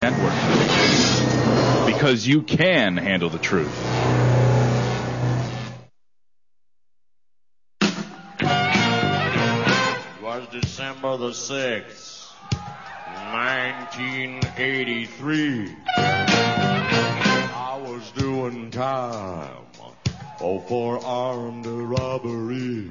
Network. Because you can handle the truth. It was December the 6th, 1983. I was doing time for armed robbery.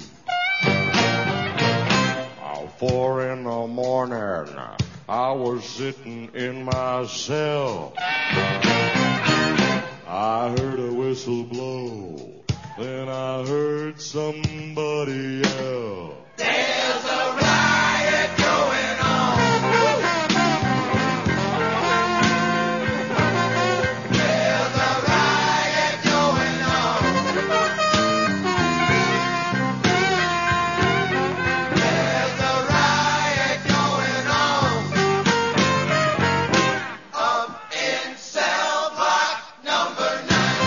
4 in the morning, I was sitting in my cell. I heard a whistle blow, then I heard somebody yell. There's a riot going on. There's a riot going on. There's a riot going on. Up in cell block number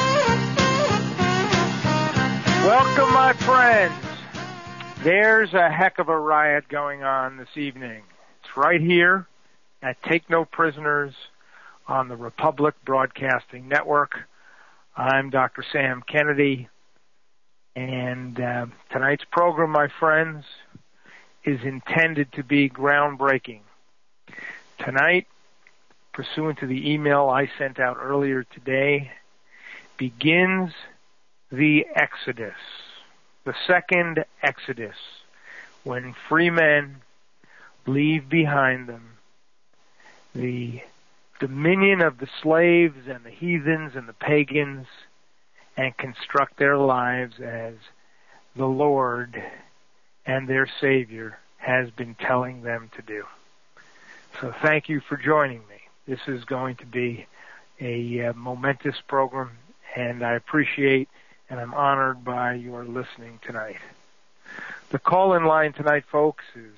9. Welcome, my friends. There's a heck of a riot going on this evening. It's right here at Take No Prisoners on the Republic Broadcasting Network. I'm Dr. Sam Kennedy, and tonight's program, my friends, is intended to be groundbreaking. Tonight, pursuant to the email I sent out earlier today, begins the Exodus. The second Exodus, when free men leave behind them the dominion of the slaves and the heathens and the pagans and construct their lives as the Lord and their Savior has been telling them to do. So thank you for joining me. This is going to be a momentous program, and I appreciate and I'm honored by your listening tonight. The call-in line tonight, folks, is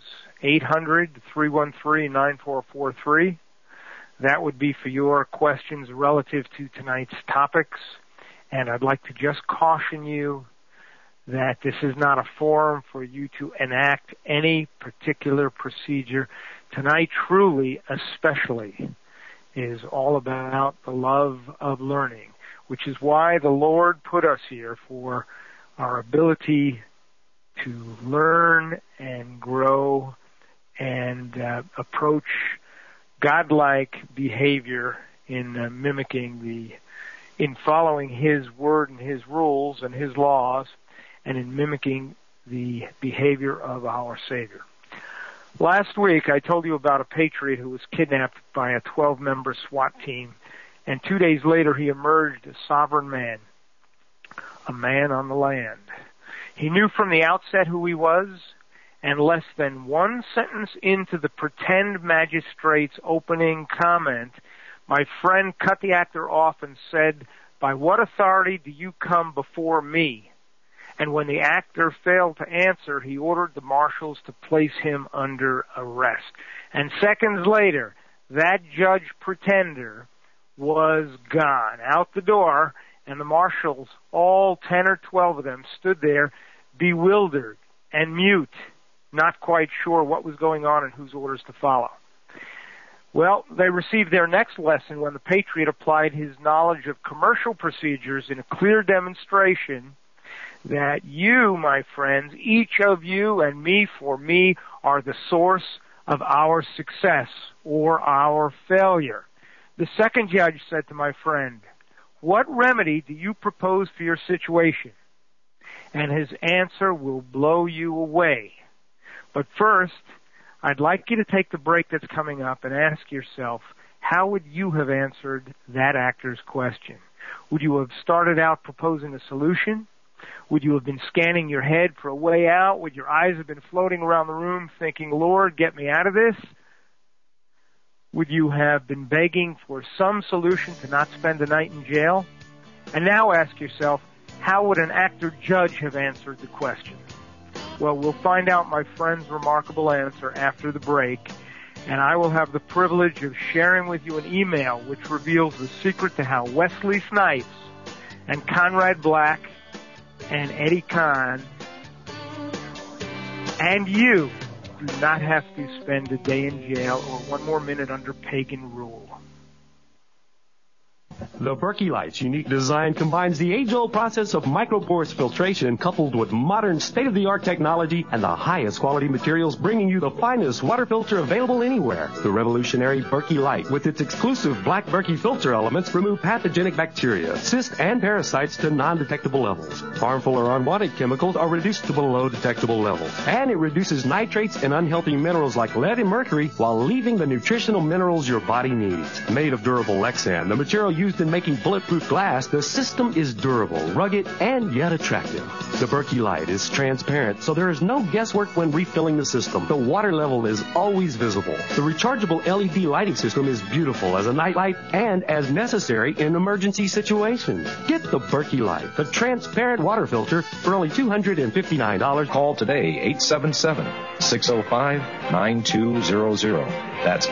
800-313-9443. That would be for your questions relative to tonight's topics. And I'd like to just caution you that this is not a forum for you to enact any particular procedure. Tonight, truly, especially, is all about the love of learning, which is why the Lord put us here, for our ability to learn and grow and approach godlike behavior in in following His word and His rules and His laws, and in mimicking the behavior of our Savior. Last week, I told you about a patriot who was kidnapped by a 12-member SWAT team, and 2 days later he emerged a sovereign man, a man on the land. He knew from the outset who he was, and less than one sentence into the pretend magistrate's opening comment, my friend cut the actor off and said, "By what authority do you come before me?" And when the actor failed to answer, he ordered the marshals to place him under arrest. And seconds later, that judge pretender was gone, out the door, and the marshals, all 10 or 12 of them, stood there bewildered and mute, not quite sure what was going on and whose orders to follow. Well, they received their next lesson when the patriot applied his knowledge of commercial procedures in a clear demonstration that you, my friends, each of you and me for me, are the source of our success or our failure. The second judge said to my friend, "What remedy do you propose for your situation?" And his answer will blow you away. But first, I'd like you to take the break that's coming up and ask yourself, how would you have answered that actor's question? Would you have started out proposing a solution? Would you have been scanning your head for a way out? Would your eyes have been floating around the room thinking, "Lord, get me out of this"? Would you have been begging for some solution to not spend the night in jail? And now ask yourself, how would an actor judge have answered the question? Well, we'll find out my friend's remarkable answer after the break, and I will have the privilege of sharing with you an email which reveals the secret to how Wesley Snipes and Conrad Black and Eddie Kahn and you do not have to spend a day in jail or one more minute under pagan rule. The Berkey Light's unique design combines the age-old process of microporous filtration coupled with modern state-of-the-art technology and the highest quality materials, bringing you the finest water filter available anywhere. The revolutionary Berkey Light, with its exclusive black Berkey filter elements, remove pathogenic bacteria, cysts, and parasites to non-detectable levels. Harmful or unwanted chemicals are reduced to below detectable levels. And it reduces nitrates and unhealthy minerals like lead and mercury while leaving the nutritional minerals your body needs. Made of durable Lexan, the material used in making bulletproof glass, the system is durable, rugged, and yet attractive. The Berkey Light is transparent, so there is no guesswork when refilling the system. The water level is always visible. The rechargeable LED lighting system is beautiful as a nightlight and as necessary in emergency situations. Get the Berkey Light, the transparent water filter, for only $259. Call today, 877-605-9200. That's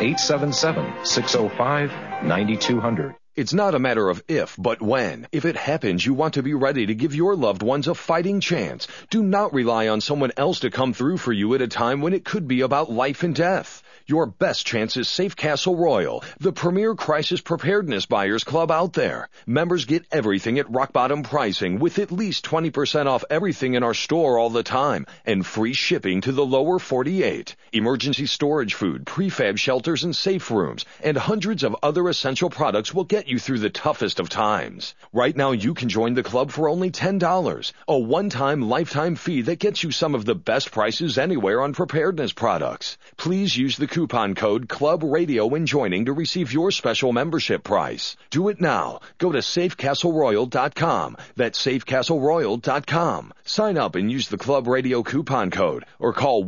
877-605-9200. It's not a matter of if, but when. If it happens, you want to be ready to give your loved ones a fighting chance. Do not rely on someone else to come through for you at a time when it could be about life and death. Your best chance is Safe Castle Royal, the premier crisis preparedness buyers club out there. Members get everything at rock bottom pricing with at least 20% off everything in our store all the time and free shipping to the lower 48. Emergency storage food, prefab shelters and safe rooms, and hundreds of other essential products will get you through the toughest of times. Right now you can join the club for only $10, a one-time lifetime fee that gets you some of the best prices anywhere on preparedness products. Please use the coupon code Club Radio when joining to receive your special membership price. Do it now. Go to safecastleroyal.com. That's safecastleroyal.com. Sign up and use the Club Radio coupon code or call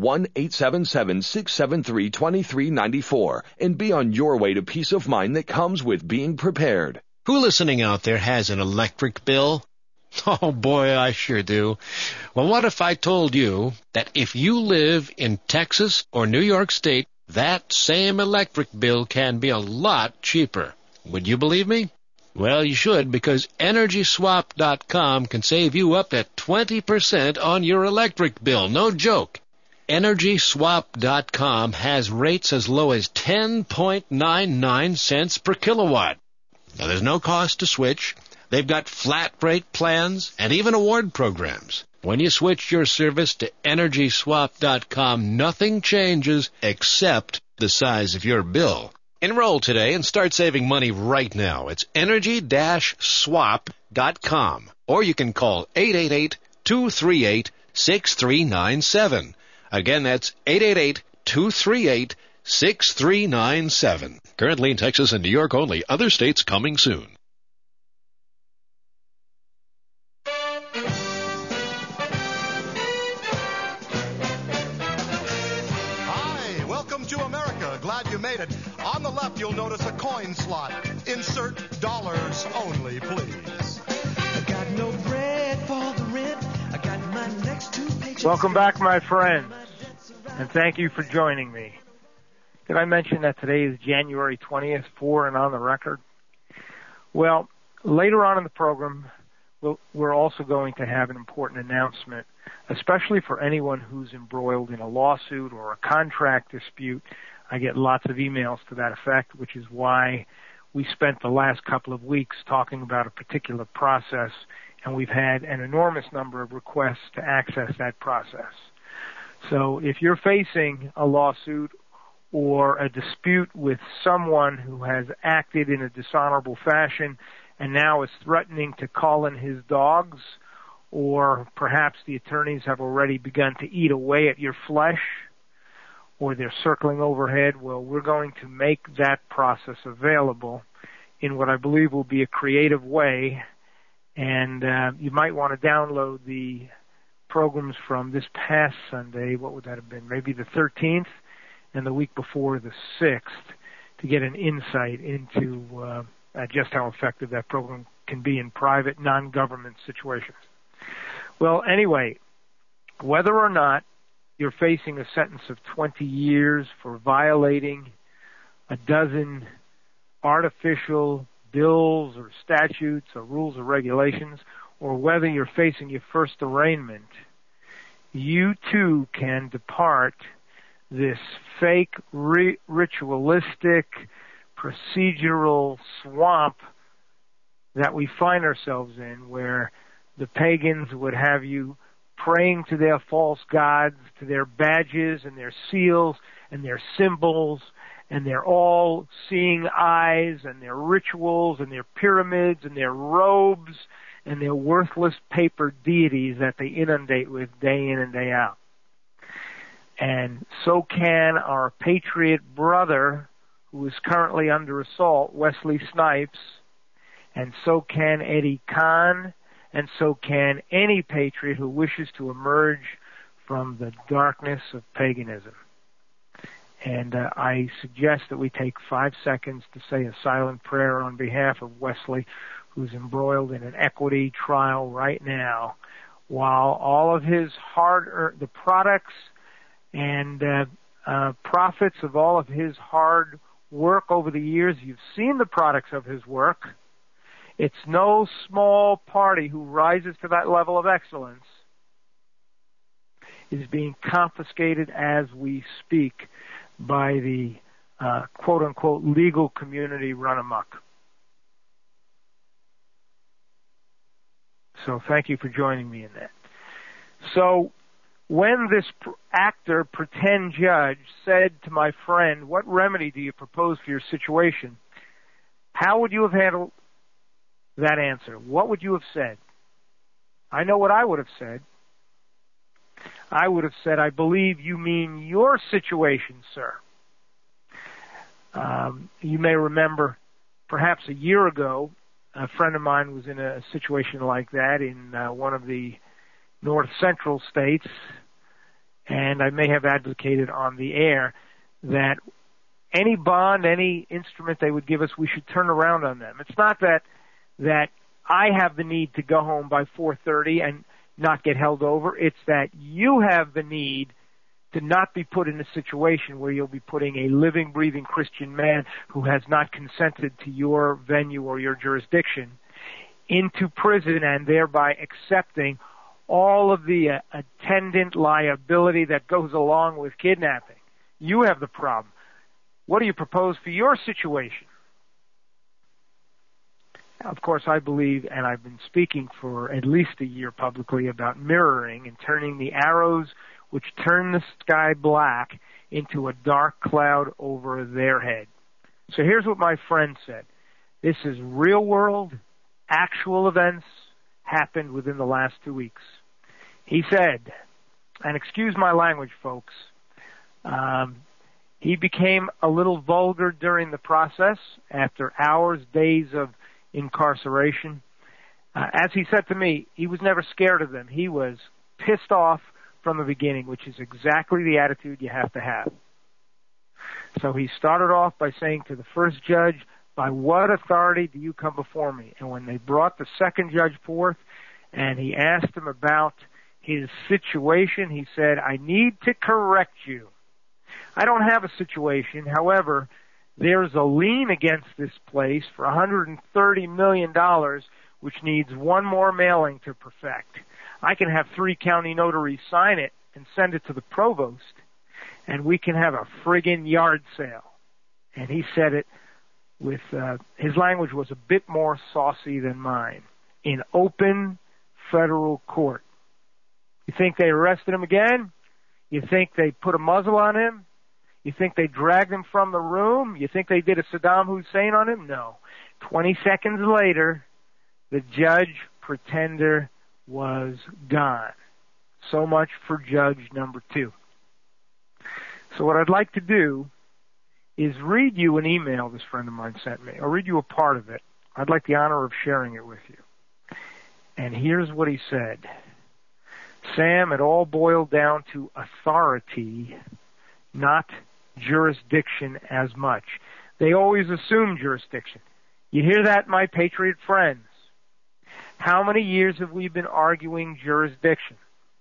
1-877-673-2394 and be on your way to peace of mind that comes with being prepared. Who listening out there has an electric bill? Oh boy, I sure do. Well, what if I told you that if you live in Texas or New York State, that same electric bill can be a lot cheaper? Would you believe me? Well, you should, because EnergySwap.com can save you up to 20% on your electric bill. No joke. EnergySwap.com has rates as low as 10.99 cents per kilowatt. Now, there's no cost to switch. They've got flat rate plans and even award programs. When you switch your service to EnergySwap.com, nothing changes except the size of your bill. Enroll today and start saving money right now. It's Energy-Swap.com. Or you can call 888-238-6397. Again, that's 888-238-6397. Currently in Texas and New York only. Other states coming soon. To America. Glad you made it. On the left, you'll notice a coin slot. Insert dollars only, please. I got no bread for the rent. I got my next two paychecks. Welcome back, my friends, and thank you for joining me. Did I mention that today is January 20th, for and on the record? Well, later on in the program, we're also going to have an important announcement, especially for anyone who's embroiled in a lawsuit or a contract dispute. I get lots of emails to that effect, which is why we spent the last couple of weeks talking about a particular process, and we've had an enormous number of requests to access that process. So if you're facing a lawsuit or a dispute with someone who has acted in a dishonorable fashion and now is threatening to call in his dogs, or perhaps the attorneys have already begun to eat away at your flesh, or they're circling overhead, well, we're going to make that process available in what I believe will be a creative way. And you might want to download the programs from this past Sunday. What would that have been? Maybe the 13th and the week before the 6th to get an insight into just how effective that program can be in private, non-government situations. Well, anyway, whether or not you're facing a sentence of 20 years for violating a dozen artificial bills or statutes or rules or regulations, or whether you're facing your first arraignment, you too can depart this fake, ritualistic, procedural swamp that we find ourselves in, where the pagans would have you praying to their false gods, to their badges and their seals and their symbols and their all-seeing eyes and their rituals and their pyramids and their robes and their worthless paper deities that they inundate with day in and day out. And so can our patriot brother, who is currently under assault, Wesley Snipes, and so can Eddie Kahn, and so can any patriot who wishes to emerge from the darkness of paganism. And I suggest that we take 5 seconds to say a silent prayer on behalf of Wesley, who's embroiled in an equity trial right now, while all of his the products and profits of all of his hard work over the years, you've seen the products of his work. It's no small party who rises to that level of excellence is being confiscated as we speak by the quote-unquote legal community run amok. So thank you for joining me in that. So when this actor, pretend judge, said to my friend, "What remedy do you propose for your situation?" how would you have handled that answer? What would you have said? I know what I would have said. I would have said, "I believe you mean your situation, sir." You may remember perhaps a year ago, a friend of mine was in a situation like that in one of the north central states, and I may have advocated on the air that any bond, any instrument they would give us, we should turn around on them. It's not that I have the need to go home by 4:30 and not get held over. It's that you have the need to not be put in a situation where you'll be putting a living, breathing Christian man who has not consented to your venue or your jurisdiction into prison and thereby accepting all of the attendant liability that goes along with kidnapping. You have the problem. What do you propose for your situation? Of course, I believe, and I've been speaking for at least a year publicly about mirroring and turning the arrows which turn the sky black into a dark cloud over their head. So here's what my friend said. This is real world, actual events happened within the last 2 weeks. He said, and excuse my language, folks, he became a little vulgar during the process after hours, days of incarceration. As he said to me, he was never scared of them. He was pissed off from the beginning, which is exactly the attitude you have to have. So he started off by saying to the first judge, "By what authority do you come before me?" And when they brought the second judge forth and he asked him about his situation, he said, "I need to correct you. I don't have a situation. However, there's a lien against this place for $130 million, which needs one more mailing to perfect. I can have 3 county notaries sign it and send it to the provost, and we can have a friggin' yard sale." And he said it with, his language was a bit more saucy than mine, in open federal court. You think they arrested him again? You think they put a muzzle on him? You think they dragged him from the room? You think they did a Saddam Hussein on him? No. 20 seconds later, the judge pretender was gone. So much for judge number 2. So what I'd like to do is read you an email this friend of mine sent me. I'll read you a part of it. I'd like the honor of sharing it with you. And here's what he said. "Sam, it all boiled down to authority, not jurisdiction as much. They always assume jurisdiction. You hear that, my patriot friends? How many years have we been arguing jurisdiction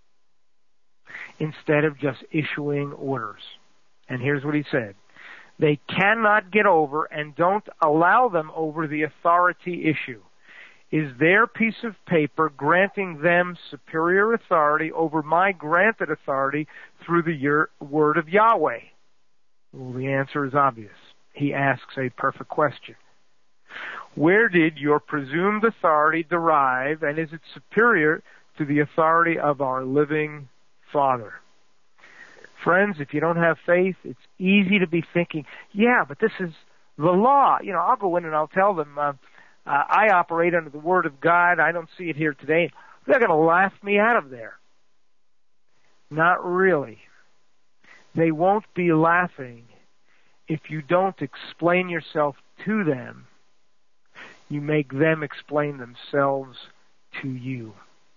instead of just issuing orders?" And here's what he said. "They cannot get over and don't allow them over the authority issue. Is their piece of paper granting them superior authority over my granted authority through the word of Yahweh?" Well, the answer is obvious. He asks a perfect question. Where did your presumed authority derive, and is it superior to the authority of our living Father? Friends, if you don't have faith, it's easy to be thinking, yeah, but this is the law. You know, I'll go in and I'll tell them, I operate under the Word of God. I don't see it here today. They're going to laugh me out of there. Not really. They won't be laughing if you don't explain yourself to them. You make them explain themselves to you.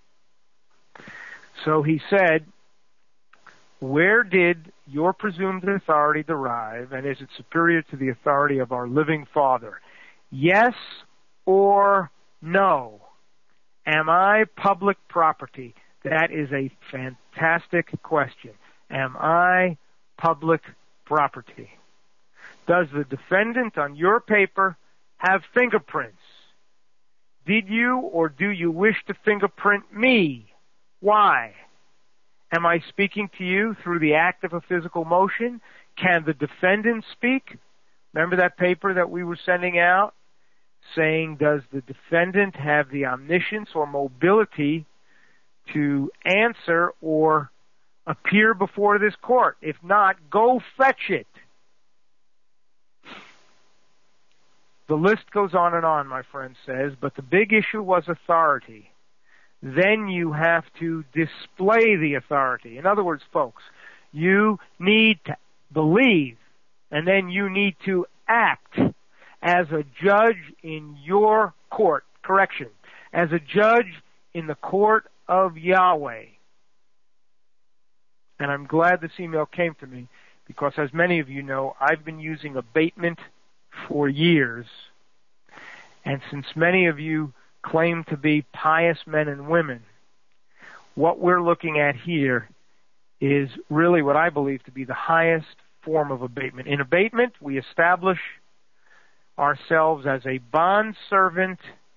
So he said, where did your presumed authority derive, and is it superior to the authority of our living Father? Yes or no? Am I public property? That is a fantastic question. Am I public property? Does the defendant on your paper have fingerprints? Did you or do you wish to fingerprint me? Why? Am I speaking to you through the act of a physical motion? Can the defendant speak? Remember that paper that we were sending out saying, does the defendant have the omniscience or mobility to answer or appear before this court? If not, go fetch it. The list goes on and on, my friend says, but the big issue was authority. Then you have to display the authority. In other words, folks, you need to believe, and then you need to act as a judge in your court. Correction. As a judge in the court of Yahweh. And I'm glad this email came to me because, as many of you know, I've been using abatement for years. And since many of you claim to be pious men and women, what we're looking at here is really what I believe to be the highest form of abatement. In abatement, we establish ourselves as a bondservant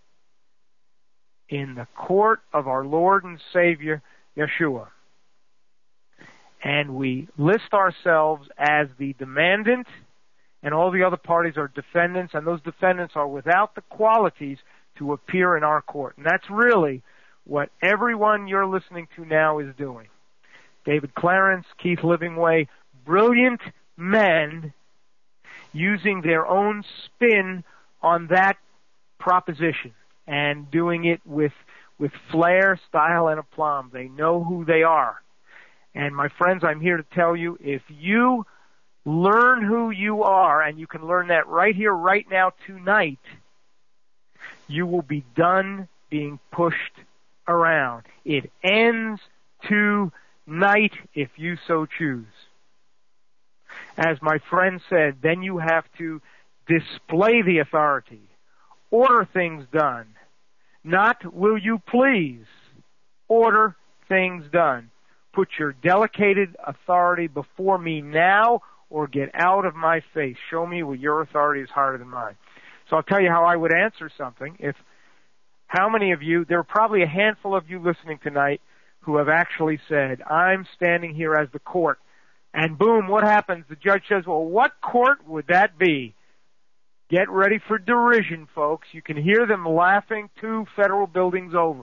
in the court of our Lord and Savior, Yeshua. And we list ourselves as the demandant, and all the other parties are defendants, and those defendants are without the qualities to appear in our court. And that's really what everyone you're listening to now is doing. David Clarence, Keith Livingway, brilliant men using their own spin on that proposition and doing it with flair, style, and aplomb. They know who they are. And my friends, I'm here to tell you, if you learn who you are, and you can learn that right here, right now, tonight, you will be done being pushed around. It ends tonight if you so choose. As my friend said, then you have to display the authority, order things done. Not will you please, order things done. Put your delegated authority before me now, or get out of my face. Show me where your authority is higher than mine. So I'll tell you how I would answer something. How many of you, there are probably a handful of you listening tonight who have actually said, I'm standing here as the court, and boom, what happens? The judge says, well, what court would that be? Get ready for derision, folks. You can hear them laughing 2 federal buildings over.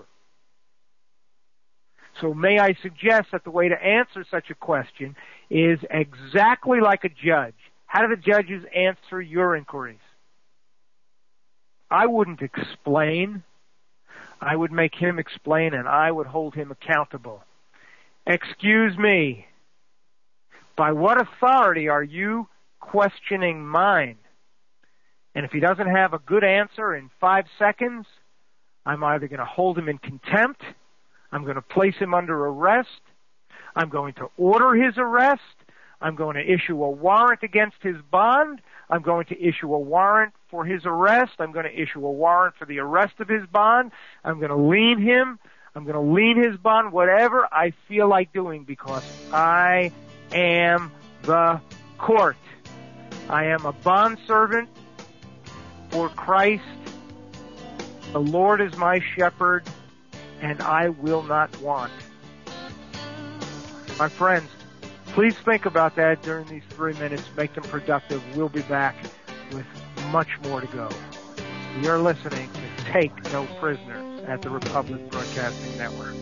So may I suggest that the way to answer such a question is exactly like a judge. How do the judges answer your inquiries? I wouldn't explain. I would make him explain, and I would hold him accountable. Excuse me. By what authority are you questioning mine? And if he doesn't have a good answer in 5 seconds, I'm either going to hold him in contempt, I'm going to place him under arrest, I'm going to order his arrest, I'm going to issue a warrant against his bond, I'm going to issue a warrant for his arrest, I'm going to issue a warrant for the arrest of his bond, I'm going to lien him, I'm going to lien his bond, whatever I feel like doing, because I am the court. I am a bondservant for Christ. The Lord is my shepherd, and I will not want. My friends, please think about that during these 3 minutes. Make them productive. We'll be back with much more to go. You're listening to Take No Prisoners at the Republic Broadcasting Network.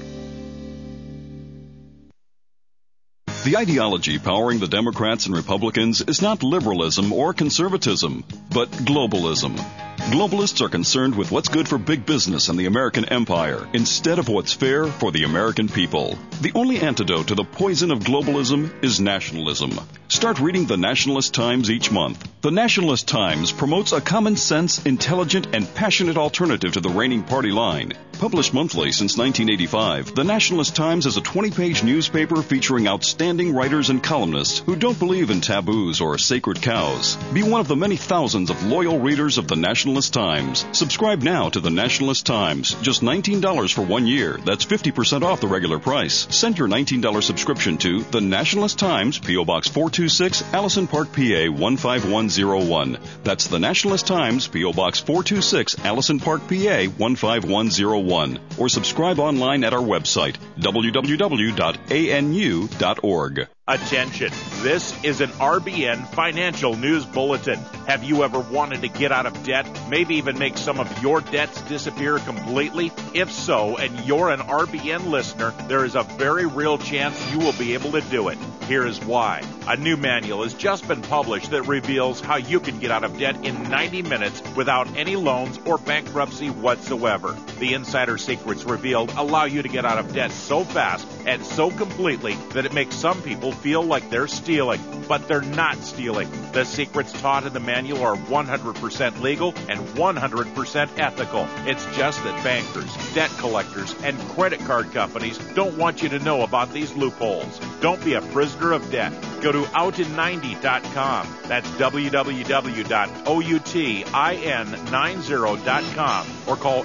The ideology powering the Democrats and Republicans is not liberalism or conservatism, but globalism. Globalists are concerned with what's good for big business and the American empire instead of what's fair for the American people. The only antidote to the poison of globalism is nationalism. Start reading the Nationalist Times each month. The Nationalist Times promotes a common sense, intelligent, and passionate alternative to the reigning party line. Published monthly since 1985, the Nationalist Times is a 20-page newspaper featuring outstanding writers and columnists who don't believe in taboos or sacred cows. Be one of the many thousands of loyal readers of the Nationalist Times. Subscribe now to the Nationalist Times. Just $19 for 1 year. That's 50% off the regular price. Send your $19 subscription to the Nationalist Times, P.O. Box 426, Allison Park, PA 15101. That's the Nationalist Times, P.O. Box 426, Allison Park, PA 15101. Or subscribe online at our website, www.anu.org. Attention, this is an RBN Financial News Bulletin. Have you ever wanted to get out of debt, maybe even make some of your debts disappear completely? If so, and you're an RBN listener, there is a very real chance you will be able to do it. Here is why. A new manual has just been published that reveals how you can get out of debt in 90 minutes without any loans or bankruptcy whatsoever. The insider secrets revealed allow you to get out of debt so fast and so completely that it makes some people feel like they're stealing, but they're not stealing. The secrets taught in the manual are 100% legal and 100% ethical. It's just that bankers, debt collectors, and credit card companies don't want you to know about these loopholes. Don't be a prisoner of debt. Go to outin90.com. That's www.outin90.com or call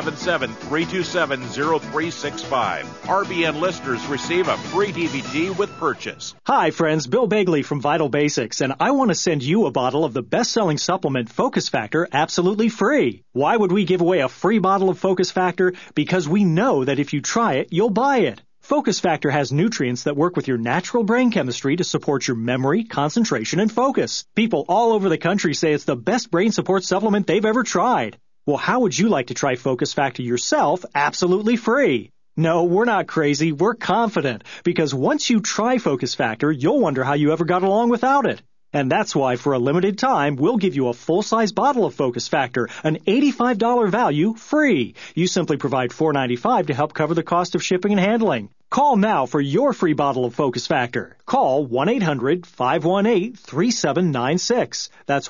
877-327-0365. RBN listeners receive a free DVD with purchase. Hi, friends. Bill Bagley from Vital Basics, and I want to send you a bottle of the best-selling supplement Focus Factor absolutely free. Why would we give away a free bottle of Focus Factor? Because we know that if you try it, you'll buy it. Focus Factor has nutrients that work with your natural brain chemistry to support your memory, concentration, and focus. People all over the country say it's the best brain support supplement they've ever tried. Well, how would you like to try Focus Factor yourself absolutely free? No, we're not crazy. We're confident. Because once you try Focus Factor, you'll wonder how you ever got along without it. And that's why, for a limited time, we'll give you a full-size bottle of Focus Factor, an $85 value, free. You simply provide $4.95 to help cover the cost of shipping and handling. Call now for your free bottle of Focus Factor. Call 1-800-518-3796. That's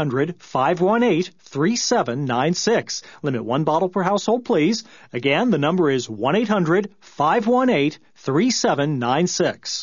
1-800-518-3796. Limit one bottle per household, please. Again, the number is 1-800-518-3796.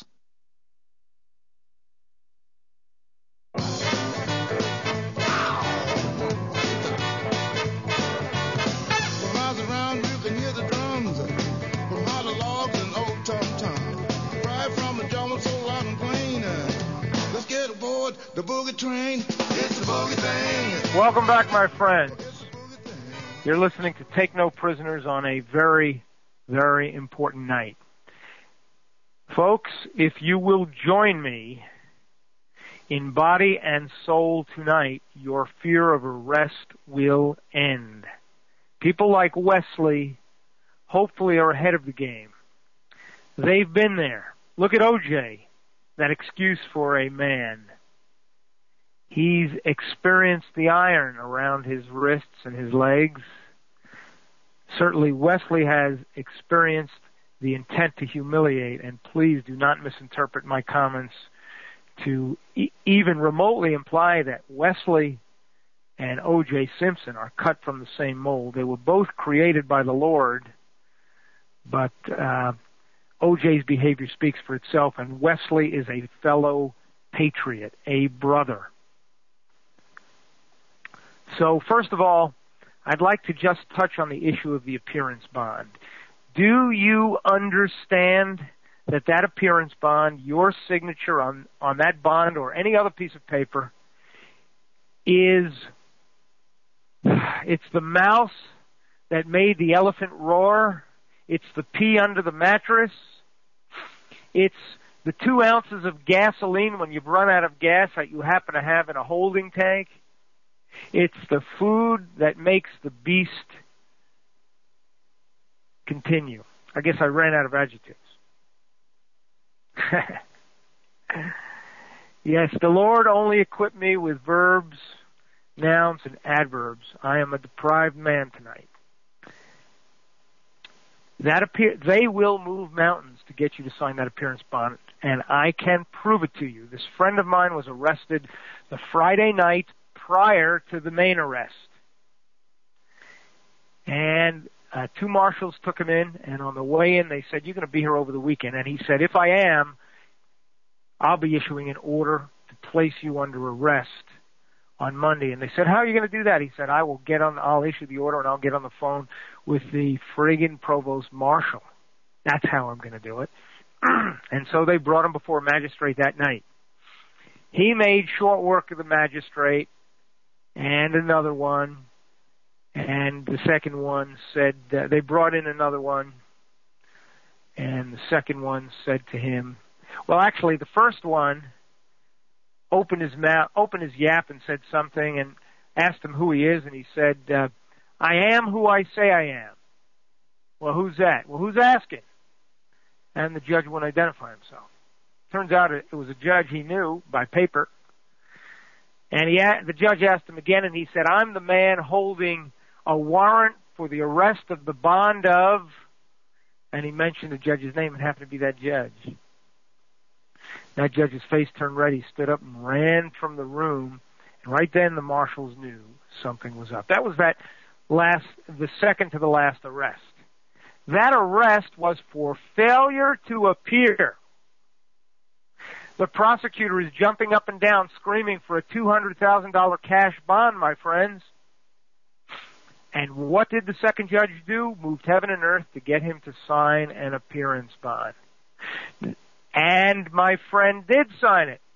The boogie train, it's the boogie thing. Welcome back, my friends. You're listening to Take No Prisoners on a very, very important night. Folks, if you will join me in body and soul tonight, your fear of arrest will end. People like Wesley hopefully are ahead of the game. They've been there. Look at OJ, that excuse for a man. He's experienced the iron around his wrists and his legs. Certainly Wesley has experienced the intent to humiliate, and please do not misinterpret my comments to even remotely imply that Wesley and O.J. Simpson are cut from the same mold. They were both created by the Lord, but O.J.'s behavior speaks for itself, and Wesley is a fellow patriot, a brother. So, first of all, I'd like to just touch on the issue of the appearance bond. Do you understand that that appearance bond, your signature on that bond or any other piece of paper, it's the mouse that made the elephant roar? It's the pea under the mattress? It's the 2 ounces of gasoline when you've run out of gas that you happen to have in a holding tank? It's the food that makes the beast continue. I guess I ran out of adjectives. Yes, the Lord only equipped me with verbs, nouns, and adverbs. I am a deprived man tonight. They will move mountains to get you to sign that appearance bond, and I can prove it to you. This friend of mine was arrested the Friday night prior to the main arrest. And 2 marshals took him in, and on the way in they said, "You're going to be here over the weekend." And he said, "If I am, I'll be issuing an order to place you under arrest on Monday." And they said, "How are you going to do that?" He said, I'll issue the order and I'll get on the phone with the friggin' provost marshal. That's how I'm going to do it. And so they brought him before a magistrate that night. He made short work of the magistrate and another one. And the second one said, they brought in another one. And the second one said to him, well, actually, the first one opened his yap and said something and asked him who he is, and he said, "I am who I say I am." Well, who's that? Well, who's asking? And the judge wouldn't identify himself. Turns out it was a judge he knew by paper. And the judge asked him again, and he said, "I'm the man holding a warrant for the arrest of the bond of," and he mentioned the judge's name. It happened to be that judge. That judge's face turned red. He stood up and ran from the room. And right then the marshals knew something was up. That was the second to the last arrest. That arrest was for failure to appear. The prosecutor is jumping up and down screaming for a $200,000 cash bond, my friends. And what did the second judge do? Moved heaven and earth to get him to sign an appearance bond. And my friend did sign it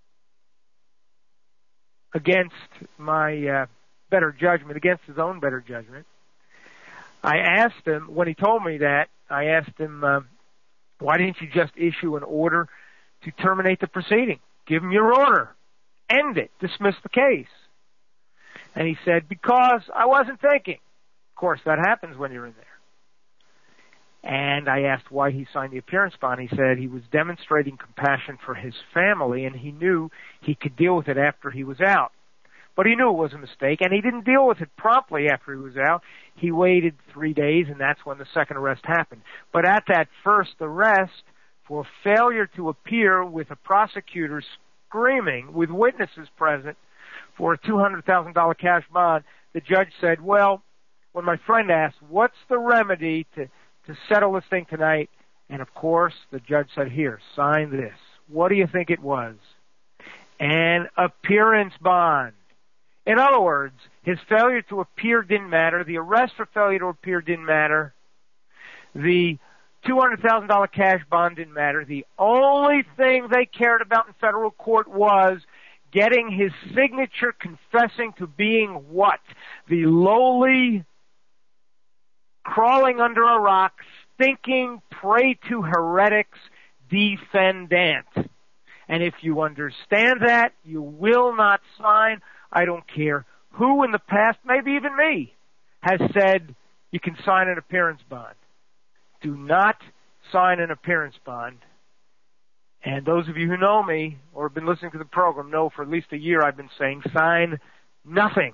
against my better judgment, against his own better judgment. I asked him, when he told me that, I asked him, why didn't you just issue an order to terminate the proceeding? Give him your order. End it. Dismiss the case. And he said, because I wasn't thinking. Of course, that happens when you're in there. And I asked why he signed the appearance bond. He said he was demonstrating compassion for his family, and he knew he could deal with it after he was out. But he knew it was a mistake, and he didn't deal with it promptly after he was out. He waited 3 days, and that's when the second arrest happened. But at that first arrest, for failure to appear with a prosecutor screaming, with witnesses present, for a $200,000 cash bond, the judge said, well, when my friend asked, what's the remedy to settle this thing tonight? And of course, the judge said, here, sign this. What do you think it was? An appearance bond. In other words, his failure to appear didn't matter. The arrest for failure to appear didn't matter. The $200,000 cash bond didn't matter. The only thing they cared about in federal court was getting his signature confessing to being what? The lowly, crawling under a rock, stinking, prey to heretics defendant. And if you understand that, you will not sign. I don't care who in the past, maybe even me, has said you can sign an appearance bond. Do not sign an appearance bond. And those of you who know me or have been listening to the program know for at least a year I've been saying sign nothing.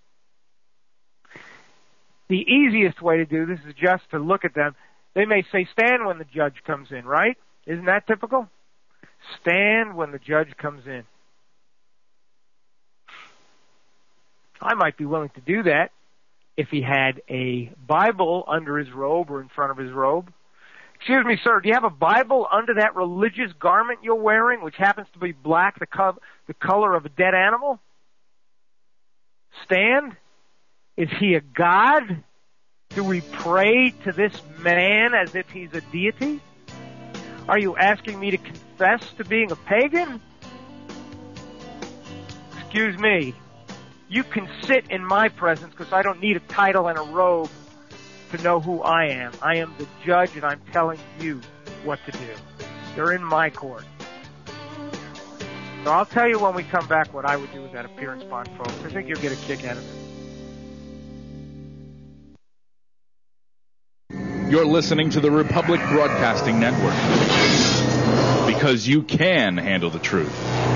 The easiest way to do this is just to look at them. They may say stand when the judge comes in, right? Isn't that typical? Stand when the judge comes in. I might be willing to do that if he had a Bible under his robe or in front of his robe. Excuse me, sir, do you have a Bible under that religious garment you're wearing, which happens to be black, the color of a dead animal? Stand? Is he a god? Do we pray to this man as if he's a deity? Are you asking me to confess to being a pagan? Excuse me. You can sit in my presence because I don't need a title and a robe to know who I am. I am the judge and I'm telling you what to do. You're in my court. So I'll tell you when we come back what I would do with that appearance bond, folks. I think you'll get a kick out of it. You're listening to the Republic Broadcasting Network, because you can handle the truth.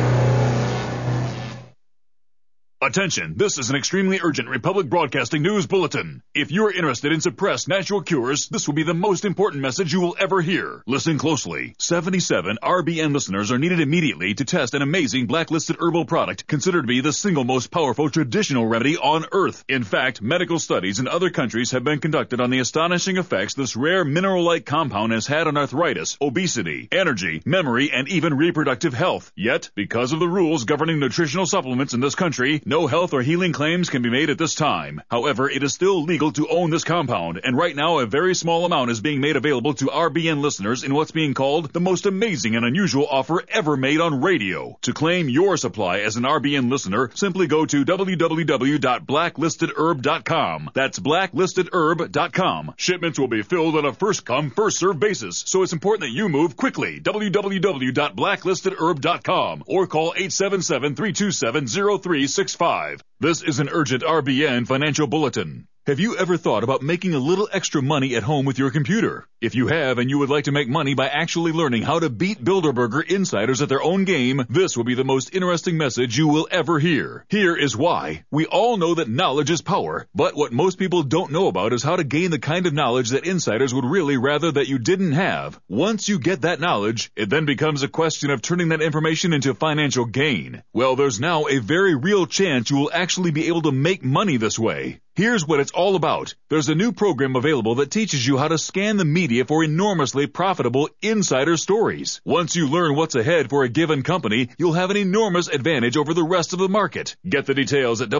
Attention, this is an extremely urgent Republic Broadcasting News Bulletin. If you're interested in suppressed natural cures, this will be the most important message you will ever hear. Listen closely. 77 RBN listeners are needed immediately to test an amazing blacklisted herbal product considered to be the single most powerful traditional remedy on Earth. In fact, medical studies in other countries have been conducted on the astonishing effects this rare mineral-like compound has had on arthritis, obesity, energy, memory, and even reproductive health. Yet, because of the rules governing nutritional supplements in this country, no health or healing claims can be made at this time. However, it is still legal to own this compound, and right now a very small amount is being made available to RBN listeners in what's being called the most amazing and unusual offer ever made on radio. To claim your supply as an RBN listener, simply go to www.blacklistedherb.com. That's blacklistedherb.com. Shipments will be filled on a first-come, first-served basis, so it's important that you move quickly. www.blacklistedherb.com or call 877-327-0365. This is an urgent RBN financial bulletin. Have you ever thought about making a little extra money at home with your computer? If you have and you would like to make money by actually learning how to beat Bilderberger insiders at their own game, this will be the most interesting message you will ever hear. Here is why. We all know that knowledge is power, but what most people don't know about is how to gain the kind of knowledge that insiders would really rather that you didn't have. Once you get that knowledge, it then becomes a question of turning that information into financial gain. Well, there's now a very real chance you will actually be able to make money this way. Here's what it's all about. There's a new program available that teaches you how to scan the media for enormously profitable insider stories. Once you learn what's ahead for a given company, you'll have an enormous advantage over the rest of the market. Get the details at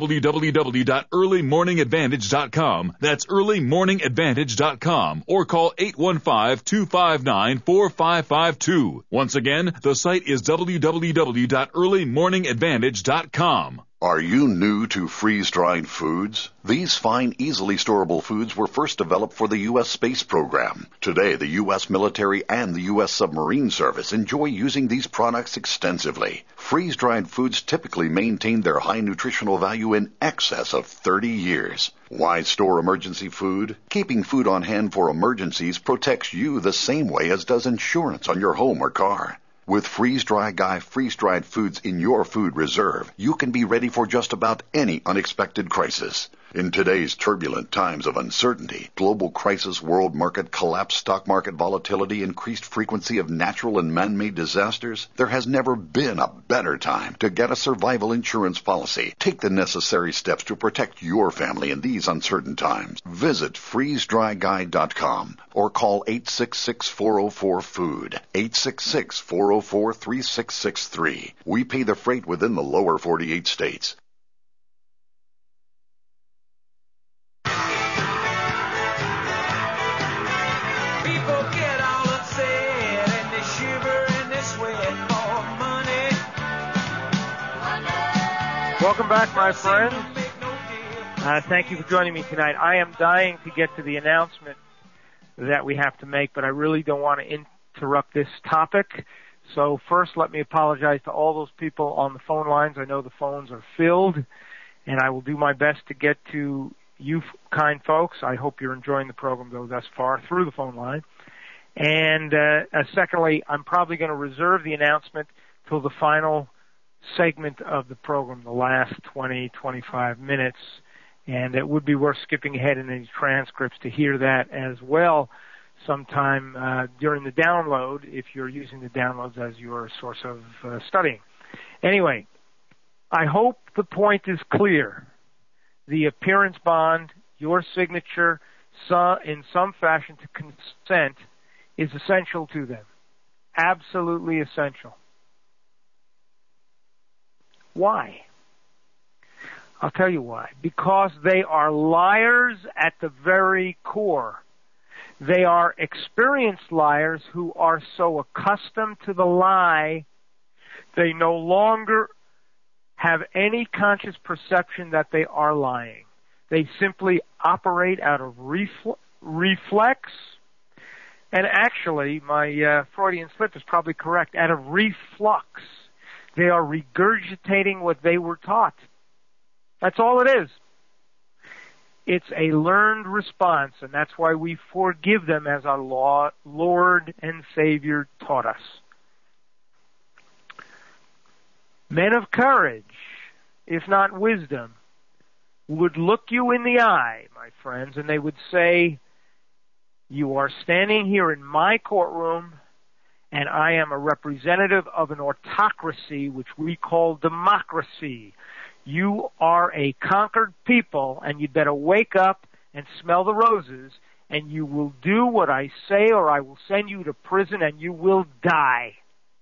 www.earlymorningadvantage.com. That's earlymorningadvantage.com, or call 815-259-4552. Once again, the site is www.earlymorningadvantage.com. Are you new to freeze-dried foods? These fine, easily storable foods were first developed for the U.S. space program. Today, the U.S. military and the U.S. submarine service enjoy using these products extensively. Freeze-dried foods typically maintain their high nutritional value in excess of 30 years. Why store emergency food? Keeping food on hand for emergencies protects you the same way as does insurance on your home or car. With Freeze-Dry Guy freeze-dried foods in your food reserve, you can be ready for just about any unexpected crisis. In today's turbulent times of uncertainty, global crisis, world market collapse, stock market volatility, increased frequency of natural and man-made disasters, there has never been a better time to get a survival insurance policy. Take the necessary steps to protect your family in these uncertain times. Visit freezedryguy.com or call 866-404-FOOD, 866-404-3663. We pay the freight within the lower 48 states. Welcome back, my friends. Thank you for joining me tonight. I am dying to get to the announcement that we have to make, but I really don't want to interrupt this topic. So first, let me apologize to all those people on the phone lines. I know the phones are filled, and I will do my best to get to you kind folks. I hope you're enjoying the program, though, thus far through the phone line. And secondly, I'm probably going to reserve the announcement till the final segment of the program, the last 20, 25 minutes, and it would be worth skipping ahead in any transcripts to hear that as well sometime during the download, if you're using the downloads as your source of studying. Anyway, I hope the point is clear. The appearance bond, your signature in some fashion to consent, is essential to them. Absolutely essential. Why? I'll tell you why. Because they are liars at the very core. They are experienced liars who are so accustomed to the lie, they no longer have any conscious perception that they are lying. They simply operate out of reflex. And actually, my Freudian slip is probably correct, out of reflux. They are regurgitating what they were taught. That's all it is. It's a learned response, and that's why we forgive them as our Lord and Savior taught us. Men of courage, if not wisdom, would look you in the eye, my friends, and they would say, you are standing here in my courtroom, and I am a representative of an autocracy, which we call democracy. You are a conquered people, and you'd better wake up and smell the roses, and you will do what I say, or I will send you to prison, and you will die.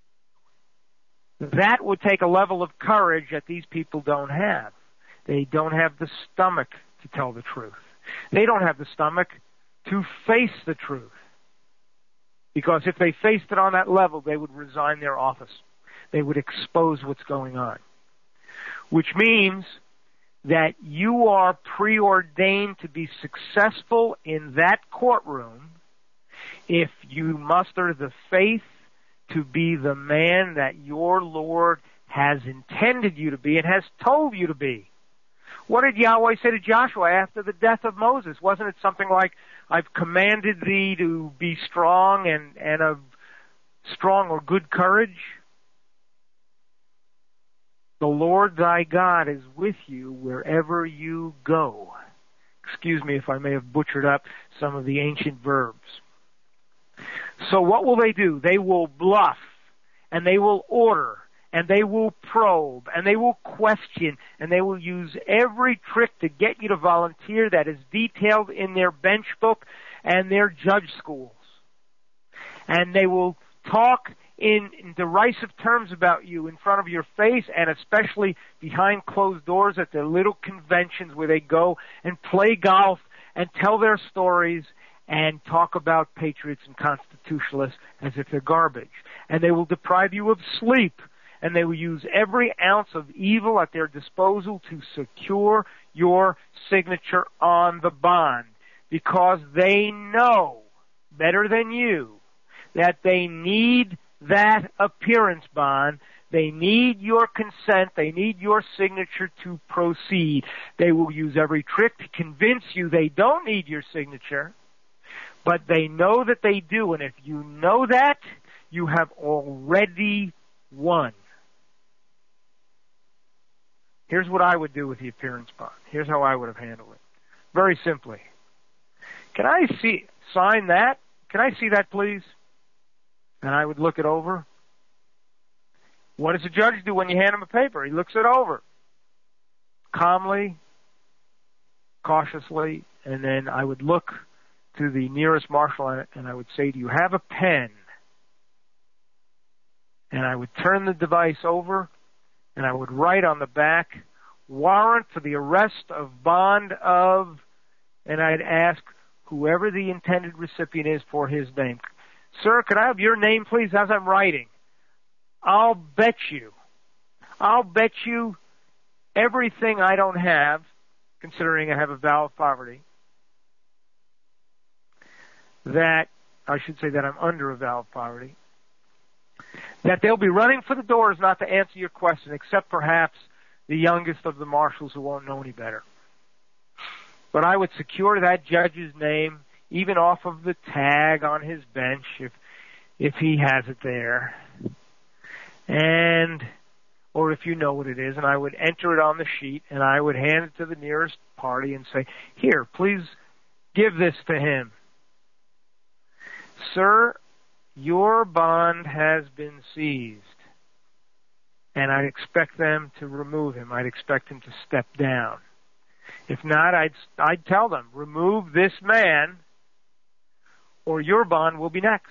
That would take a level of courage that these people don't have. They don't have the stomach to tell the truth. They don't have the stomach to face the truth. Because if they faced it on that level, they would resign their office. They would expose what's going on. Which means that you are preordained to be successful in that courtroom if you muster the faith to be the man that your Lord has intended you to be and has told you to be. What did Yahweh say to Joshua after the death of Moses? Wasn't it something like, I've commanded thee to be strong and of strong or good courage? The Lord thy God is with you wherever you go. Excuse me if I may have butchered up some of the ancient verbs. So what will they do? They will bluff, and they will order, and they will probe, and they will question, and they will use every trick to get you to volunteer that is detailed in their bench book and their judge schools. And they will talk in derisive terms about you in front of your face, and especially behind closed doors at their little conventions where they go and play golf and tell their stories and talk about patriots and constitutionalists as if they're garbage. And they will deprive you of sleep, and they will use every ounce of evil at their disposal to secure your signature on the bond, because they know better than you that they need that appearance bond. They need your consent. They need your signature to proceed. They will use every trick to convince you they don't need your signature, but they know that they do. And if you know that, you have already won. Here's what I would do with the appearance bond. Here's how I would have handled it. Very simply. Can I sign that? Can I see that, please? And I would look it over. What does the judge do when you hand him a paper? He looks it over. Calmly, cautiously, and then I would look to the nearest marshal and I would say, do you have a pen? And I would turn the device over and I would write on the back, warrant for the arrest of bond of, and I'd ask whoever the intended recipient is for his name. Sir, could I have your name, please, as I'm writing? I'll bet you everything I don't have, considering I have a vow of poverty, that I should say that I'm under a vow of poverty, that they'll be running for the doors not to answer your question, except perhaps the youngest of the marshals who won't know any better. But I would secure that judge's name, even off of the tag on his bench, if he has it there, or if you know what it is, and I would enter it on the sheet, and I would hand it to the nearest party and say, here, please give this to him. Sir, your bond has been seized, and I'd expect them to remove him. I'd expect him to step down. If not, I'd tell them, remove this man, or your bond will be next.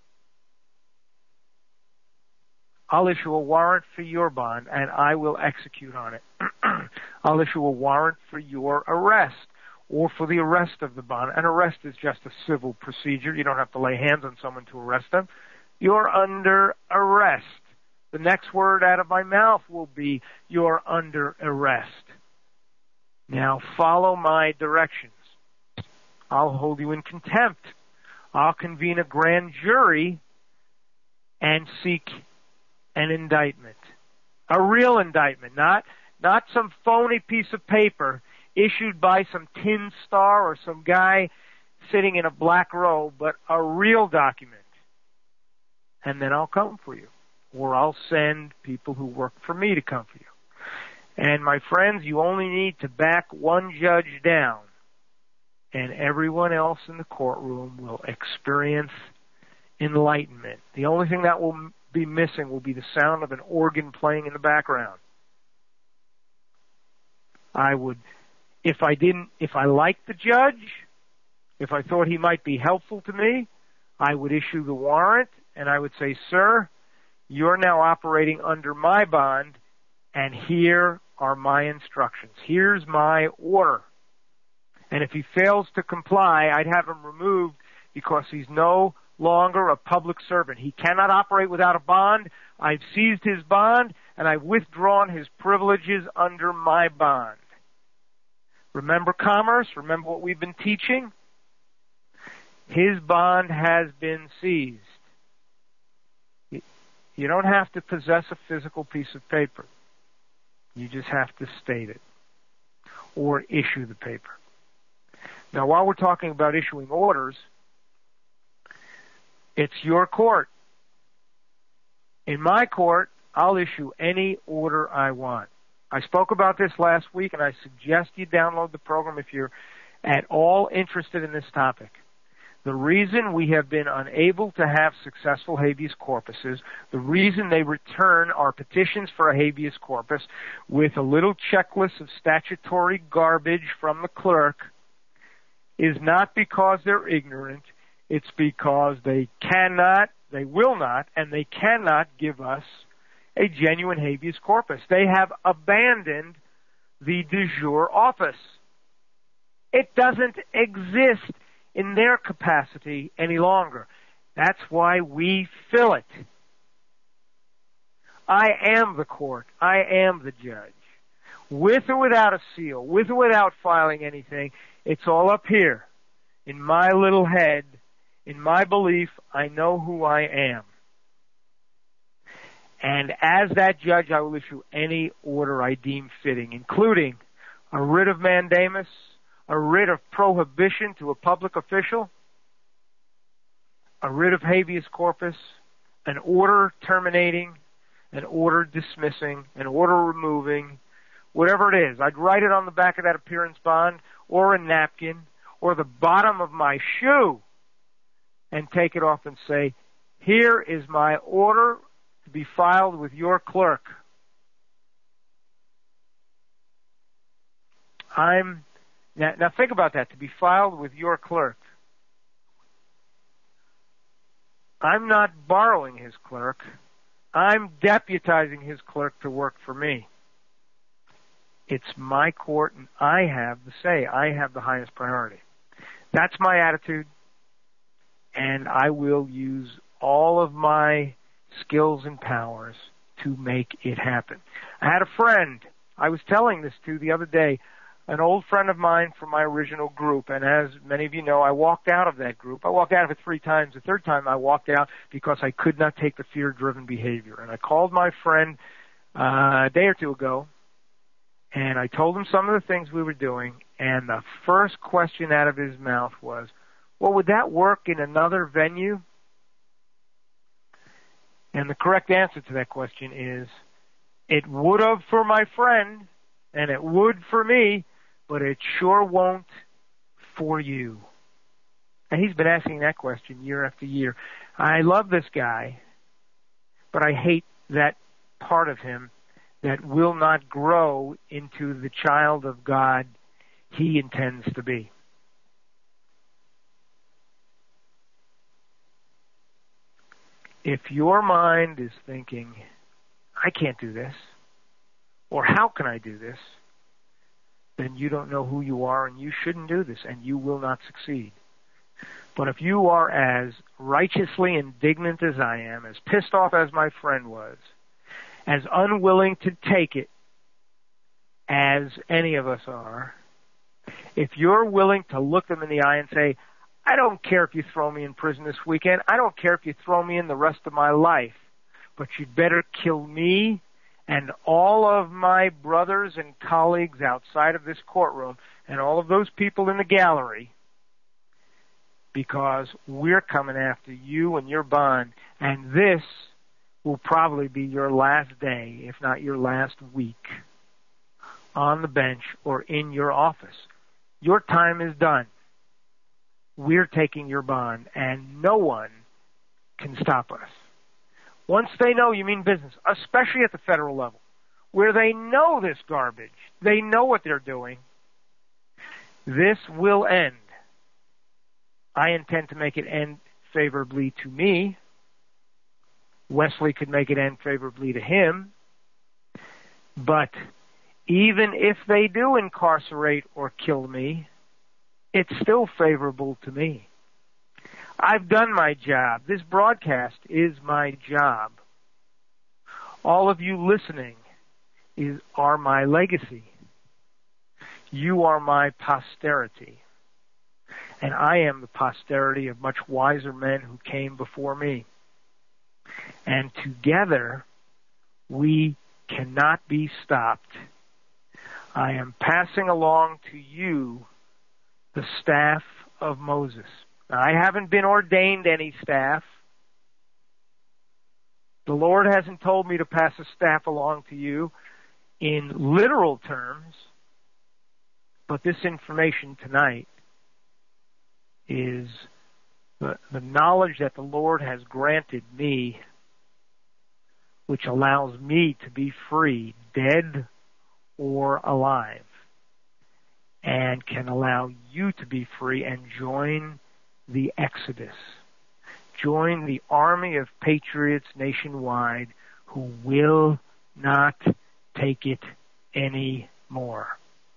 I'll issue a warrant for your bond, and I will execute on it. I'll issue a warrant for your arrest, or for the arrest of the bond. An arrest is just a civil procedure. You don't have to lay hands on someone to arrest them. You're under arrest. The next word out of my mouth will be, you're under arrest. Now follow my directions. I'll hold you in contempt. I'll convene a grand jury and seek an indictment. A real indictment, not some phony piece of paper issued by some tin star or some guy sitting in a black robe, but a real document. And then I'll come for you. Or I'll send people who work for me to come for you. And my friends, you only need to back one judge down, and everyone else in the courtroom will experience enlightenment. The only thing that will be missing will be the sound of an organ playing in the background. I would, if I liked the judge, if I thought he might be helpful to me, I would issue the warrant, and I would say, sir, you're now operating under my bond, and here are my instructions. Here's my order. And if he fails to comply, I'd have him removed because he's no longer a public servant. He cannot operate without a bond. I've seized his bond, and I've withdrawn his privileges under my bond. Remember commerce? Remember what we've been teaching? His bond has been seized. You don't have to possess a physical piece of paper. You just have to state it or issue the paper. Now, while we're talking about issuing orders, it's your court. In my court, I'll issue any order I want. I spoke about this last week, and I suggest you download the program if you're at all interested in this topic. The reason we have been unable to have successful habeas corpuses, the reason they return our petitions for a habeas corpus with a little checklist of statutory garbage from the clerk, is not because they're ignorant. It's because they will not, and they cannot give us a genuine habeas corpus. They have abandoned the de jure office. It doesn't exist in their capacity any longer. That's why we fill it. I am the court. I am the judge. With or without a seal, with or without filing anything, it's all up here. In my little head, in my belief, I know who I am. And as that judge, I will issue any order I deem fitting, including a writ of mandamus, a writ of prohibition to a public official, a writ of habeas corpus, an order terminating, an order dismissing, an order removing, whatever it is. I'd write it on the back of that appearance bond or a napkin or the bottom of my shoe and take it off and say, here is my order to be filed with your clerk. Now think about that, to be filed with your clerk. I'm not borrowing his clerk. I'm deputizing his clerk to work for me. It's my court, and I have the say. I have the highest priority. That's my attitude, and I will use all of my skills and powers to make it happen. I had a friend I was telling this to the other day, an old friend of mine from my original group, and as many of you know, I walked out of that group. I walked out of it 3 times. The third time I walked out because I could not take the fear-driven behavior. And I called my friend a day or two ago, and I told him some of the things we were doing, and the first question out of his mouth was, well, would that work in another venue? And the correct answer to that question is, it would have for my friend, and it would for me, but it sure won't for you. And he's been asking that question year after year. I love this guy, but I hate that part of him that will not grow into the child of God he intends to be. If your mind is thinking, I can't do this, or how can I do this, then you don't know who you are, and you shouldn't do this, and you will not succeed. But if you are as righteously indignant as I am, as pissed off as my friend was, as unwilling to take it as any of us are, if you're willing to look them in the eye and say, I don't care if you throw me in prison this weekend, I don't care if you throw me in the rest of my life, but you'd better kill me and all of my brothers and colleagues outside of this courtroom and all of those people in the gallery, because we're coming after you and your bond, and this will probably be your last day, if not your last week, on the bench or in your office. Your time is done. We're taking your bond, and no one can stop us. Once they know you mean business, especially at the federal level, where they know this garbage, they know what they're doing, this will end. I intend to make it end favorably to me. Wesley could make it end favorably to him. But even if they do incarcerate or kill me, it's still favorable to me. I've done my job. This broadcast is my job. All of you listening are my legacy. You are my posterity. And I am the posterity of much wiser men who came before me. And together, we cannot be stopped. I am passing along to you the staff of Moses. Now, I haven't been ordained any staff. The Lord hasn't told me to pass a staff along to you in literal terms, but this information tonight is the knowledge that the Lord has granted me, which allows me to be free, dead or alive, and can allow you to be free and join the Exodus. Join the army of patriots nationwide who will not take it anymore.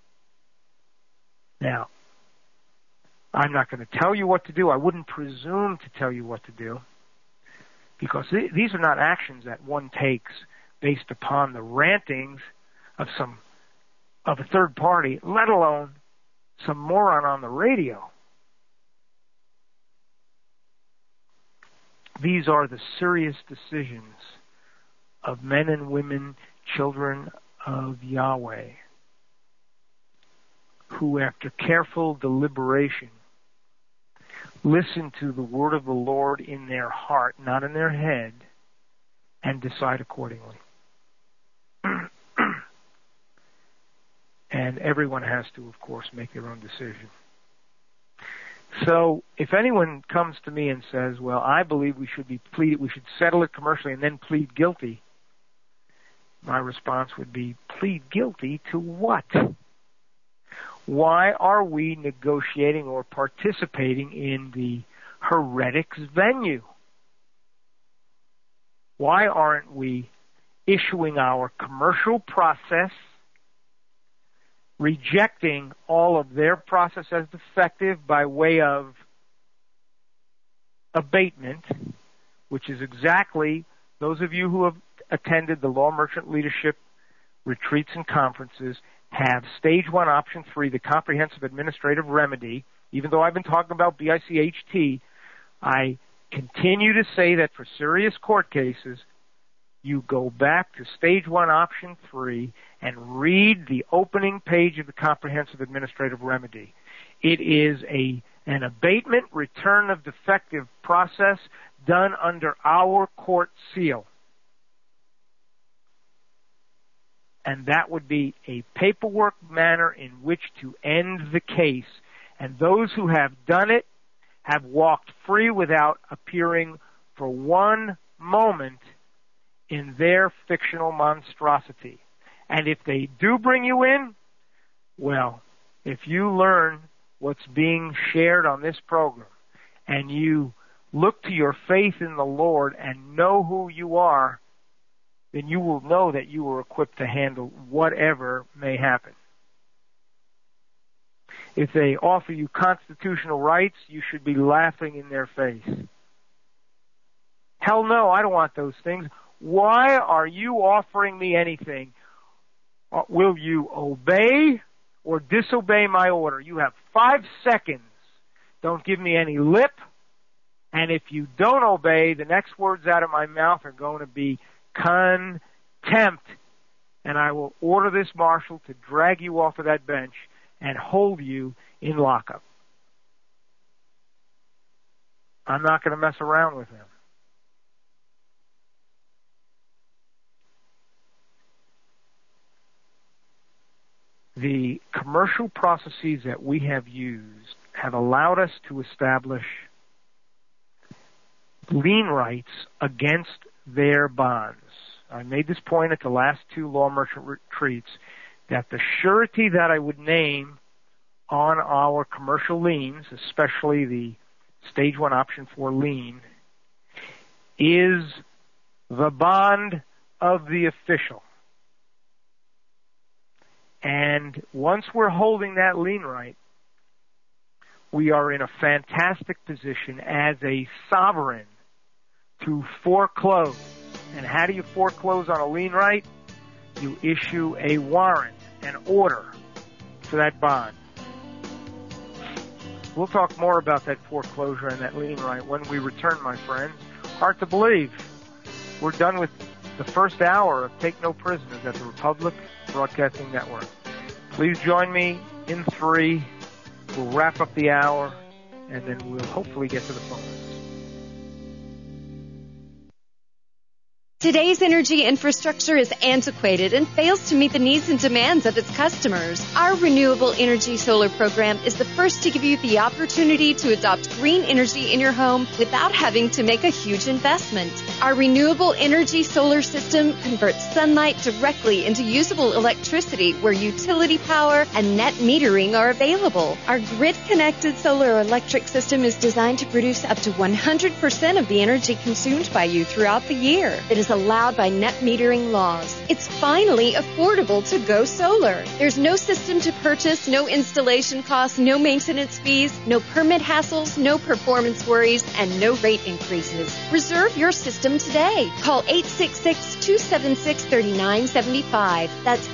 Now, I'm not going to tell you what to do. I wouldn't presume to tell you what to do, because these are not actions that one takes based upon the rantings of a third party, let alone some moron on the radio. These are the serious decisions of men and women, children of Yahweh, who after careful deliberation listen to the word of the Lord in their heart, not in their head, and decide accordingly. And everyone has to, of course, make their own decision. So if anyone comes to me and says, well, I believe we should settle it commercially and then plead guilty, my response would be, plead guilty to what? Why are we negotiating or participating in the heretics venue? Why aren't we issuing our commercial process, rejecting all of their process as defective by way of abatement, which is exactly, those of you who have attended the Law Merchant Leadership retreats and conferences have stage 1, option 3, the comprehensive administrative remedy. Even though I've been talking about BICHT, I continue to say that for serious court cases, you go back to stage 1, option 3, and read the opening page of the comprehensive administrative remedy. It is an abatement, return of defective process done under our court seal. And that would be a paperwork manner in which to end the case. And those who have done it have walked free without appearing for one moment in their fictional monstrosity. And if they do bring you in, well, if you learn what's being shared on this program and you look to your faith in the Lord and know who you are, then you will know that you are equipped to handle whatever may happen. If they offer you constitutional rights, you should be laughing in their face. Hell no, I don't want those things. Why are you offering me anything? Will you obey or disobey my order? You have 5 seconds. Don't give me any lip. And if you don't obey, the next words out of my mouth are going to be contempt and I will order this marshal to drag you off of that bench and hold you in lockup. I'm not going to mess around with him. The commercial processes that we have used have allowed us to establish lien rights against their bonds. I made this point at the last two law merchant retreats that the surety that I would name on our commercial liens, especially the Stage 1 Option 4 lien, is the bond of the official. And once we're holding that lien right, we are in a fantastic position as a sovereign to foreclose. And how do you foreclose on a lien right? You issue a warrant, an order for that bond. We'll talk more about that foreclosure and that lien right when we return, my friends. Hard to believe. We're done with the first hour of Take No Prisoners at the Republic Broadcasting Network. Please join me in 3. We'll wrap up the hour, and then we'll hopefully get to the phone. Today's energy infrastructure is antiquated and fails to meet the needs and demands of its customers. Our Renewable Energy Solar program is the first to give you the opportunity to adopt green energy in your home without having to make a huge investment. Our Renewable Energy Solar system converts sunlight directly into usable electricity where utility power and net metering are available. Our grid-connected solar electric system is designed to produce up to 100% of the energy consumed by you throughout the year. It is allowed by net metering laws. It's finally affordable to go solar. There's no system to purchase, no installation costs, no maintenance fees, no permit hassles, no performance worries, and no rate increases. Reserve your system today. Call 866-276-3975. That's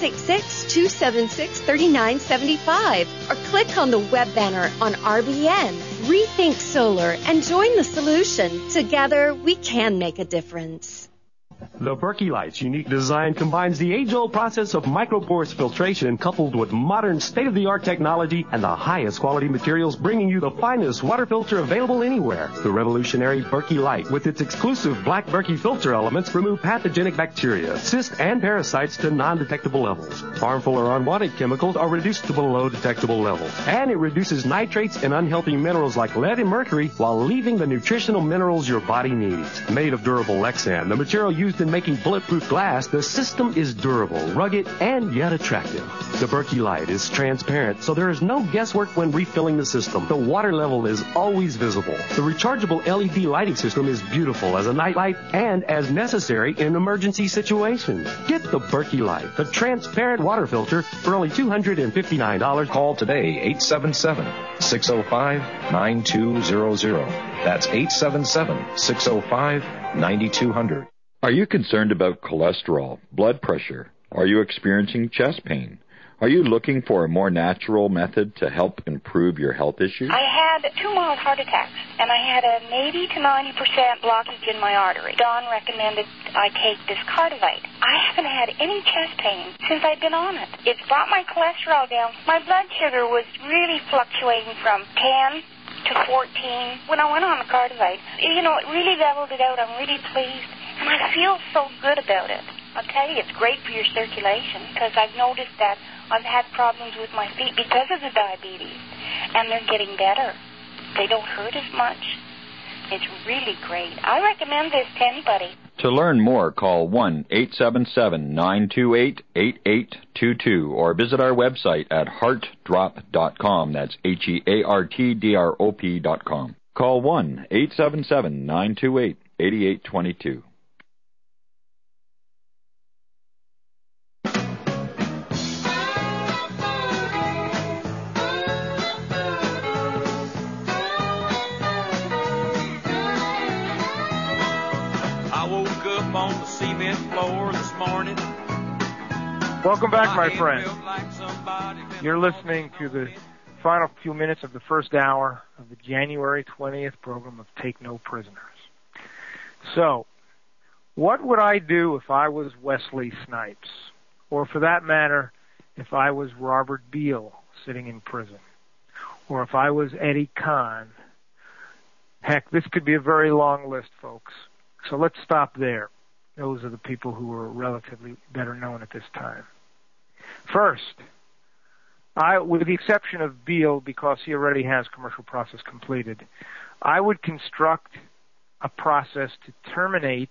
866-276-3975. Or click on the web banner on RBN. Rethink Solar and join the solution. Together, we can make a difference. The Berkey Light's unique design combines the age-old process of microporous filtration coupled with modern state-of-the-art technology and the highest quality materials, bringing you the finest water filter available anywhere. The revolutionary Berkey Light, with its exclusive black Berkey filter elements, remove pathogenic bacteria, cysts, and parasites to non-detectable levels. Harmful or unwanted chemicals are reduced to below detectable levels. And it reduces nitrates and unhealthy minerals like lead and mercury while leaving the nutritional minerals your body needs. Made of durable Lexan, the material used in making bulletproof glass, the system is durable, rugged, and yet attractive. The Berkey Light is transparent, so there is no guesswork when refilling the system. The water level is always visible. The rechargeable LED lighting system is beautiful as a nightlight and as necessary in emergency situations. Get the Berkey Light, the transparent water filter, for only $259. Call today, 877-605-9200. That's 877-605-9200. Are you concerned about cholesterol, blood pressure? Are you experiencing chest pain? Are you looking for a more natural method to help improve your health issues? I had 2 mild heart attacks, and I had an 80 to 90% blockage in my artery. Don recommended I take this Cardivite. I haven't had any chest pain since I've been on it. It's brought my cholesterol down. My blood sugar was really fluctuating from 10 to 14 when I went on the Cardivite. You know, it really leveled it out. I'm really pleased. And I feel so good about it. I'll tell you, it's great for your circulation because I've noticed that I've had problems with my feet because of the diabetes, and they're getting better. They don't hurt as much. It's really great. I recommend this to anybody. To learn more, call 1-877-928-8822 or visit our website at heartdrop.com. That's HEARTDROP.com. Call 1-877-928-8822. On the cement floor this morning. Welcome back, my friends. You're listening to the final few minutes of the first hour of the January 20th program of Take No Prisoners. So, what would I do if I was Wesley Snipes? or for that matter, if I was Robert Beale sitting in prison, or if I was Eddie Kahn. Heck, this could be a very long list, folks. So let's stop there. Those are the people who are relatively better known at this time. First, with the exception of Beale, because he already has commercial process completed, I would construct a process to terminate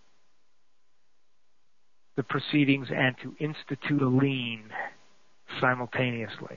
the proceedings and to institute a lien simultaneously.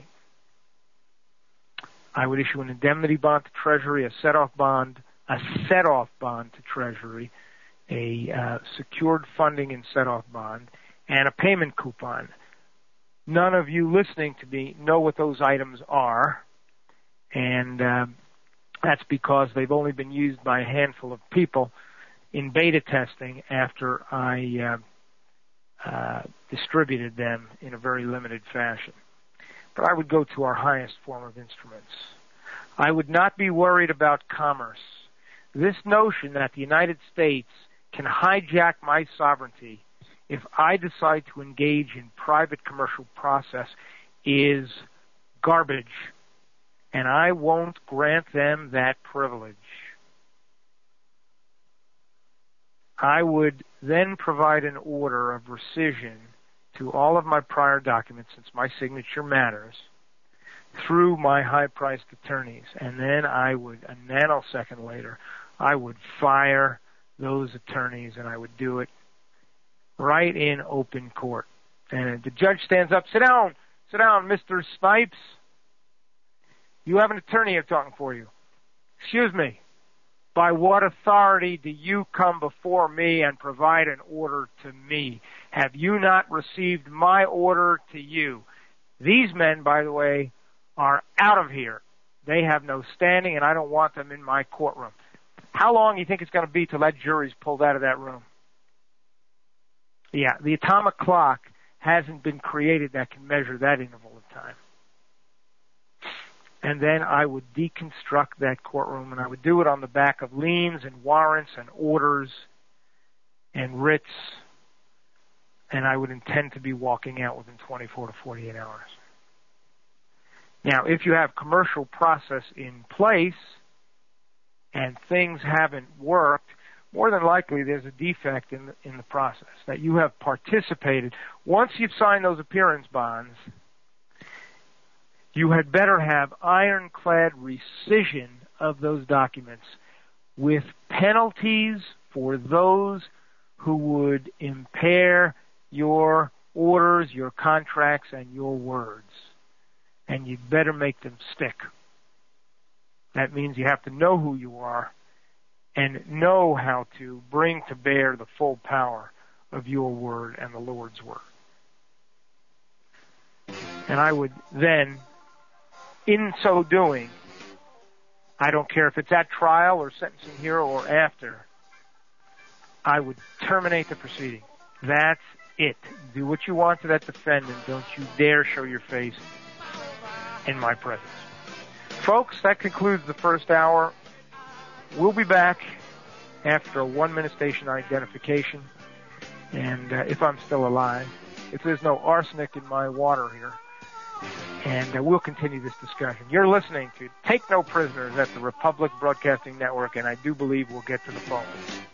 I would issue an indemnity bond to Treasury, a set-off bond to Treasury, a secured funding and set-off bond, and a payment coupon. None of you listening to me know what those items are, and that's because they've only been used by a handful of people in beta testing after I distributed them in a very limited fashion. But I would go to our highest form of instruments. I would not be worried about commerce. This notion that the United States can hijack my sovereignty if I decide to engage in private commercial process is garbage, and I won't grant them that privilege. I would then provide an order of rescission to all of my prior documents, since my signature matters, through my high-priced attorneys. And then I would, a nanosecond later, I would fire those attorneys, and I would do it right in open court. And the judge stands up. Sit down, Mr. Snipes. You have an attorney here talking for you. Excuse me. By what authority do you come before me and provide an order to me? Have you not received my order to you? These men, by the way, are out of here. They have no standing, and I don't want them in my courtroom. How long do you think it's going to be till that jury's pulled out of that room? Yeah, the atomic clock hasn't been created that can measure that interval of time. And then I would deconstruct that courtroom, and I would do it on the back of liens and warrants and orders and writs, and I would intend to be walking out within 24 to 48 hours. Now, if you have commercial process in place and things haven't worked, more than likely there's a defect in the process, that you have participated. Once you've signed those appearance bonds, you had better have ironclad rescission of those documents with penalties for those who would impair your orders, your contracts, and your words. And you'd better make them stick. That means you have to know who you are and know how to bring to bear the full power of your word and the Lord's word. And I would then, in so doing, I don't care if it's at trial or sentencing here or after, I would terminate the proceeding. That's it. Do what you want to that defendant. Don't you dare show your face in my presence. Folks, that concludes the first hour. We'll be back after a 1-minute station identification. And if I'm still alive, if there's no arsenic in my water here, and we'll continue this discussion. You're listening to Take No Prisoners at the Republic Broadcasting Network, and I do believe we'll get to the phones.